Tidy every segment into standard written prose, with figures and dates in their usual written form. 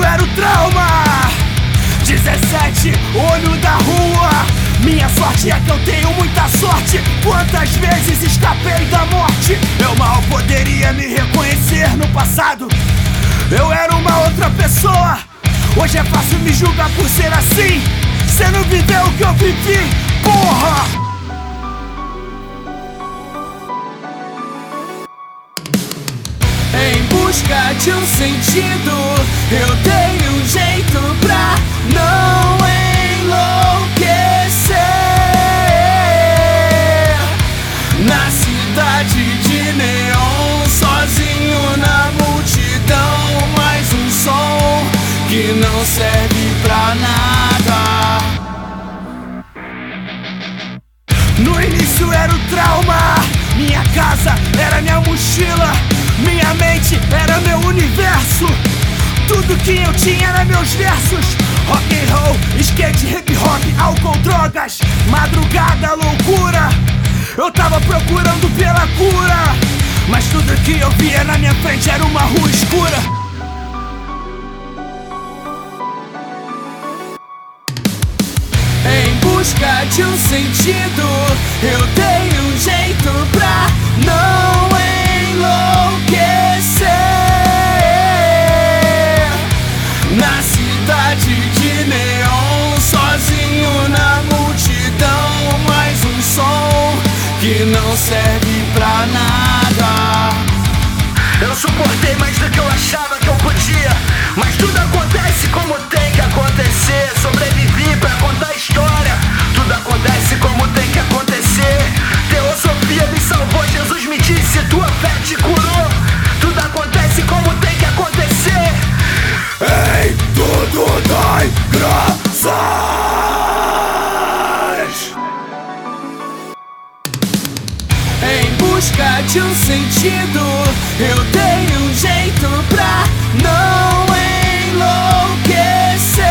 era o trauma. 17, olho da rua. Minha sorte é que eu tenho muita sorte. Quantas vezes escapei da morte. Eu mal poderia me reconhecer no passado. Eu era uma outra pessoa. Hoje é fácil me julgar por ser assim. Cê não viveu o que eu vivi, porra! Em busca de um sentido, eu dei um jeito pra não enlouquecer. Na cidade de neon, sozinho na multidão, mais um som que não serve pra nada. No início era o trauma. Minha casa era minha mochila. Minha mente era meu universo. Tudo que eu tinha era meus versos. Rock and roll, skate, hip hop, álcool, drogas, madrugada, loucura. Eu tava procurando pela cura, mas tudo que eu via na minha frente era uma rua escura. Em busca de um sentido, eu dei um jeito pra não enlouquecer. Na cidade de neon, sozinho na multidão, mais um som que não serve pra nada. Eu suportei mais do que eu achava que eu podia, mas tudo acontece como tem que acontecer. Sobrevivi pra contar a história. Tudo acontece como tem que acontecer. Teosofia me salvou, Jesus me disse, tua fé te curou. Tudo acontece como tem que acontecer. Em tudo dai graças. Em busca de um sentido, eu dei um jeito pra não enlouquecer.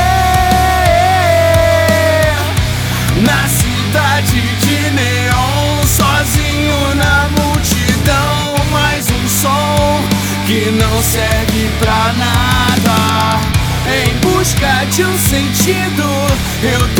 Na cidade de neon, sozinho na multidão, mais um som que não serve pra nada. Em busca de um sentido, eu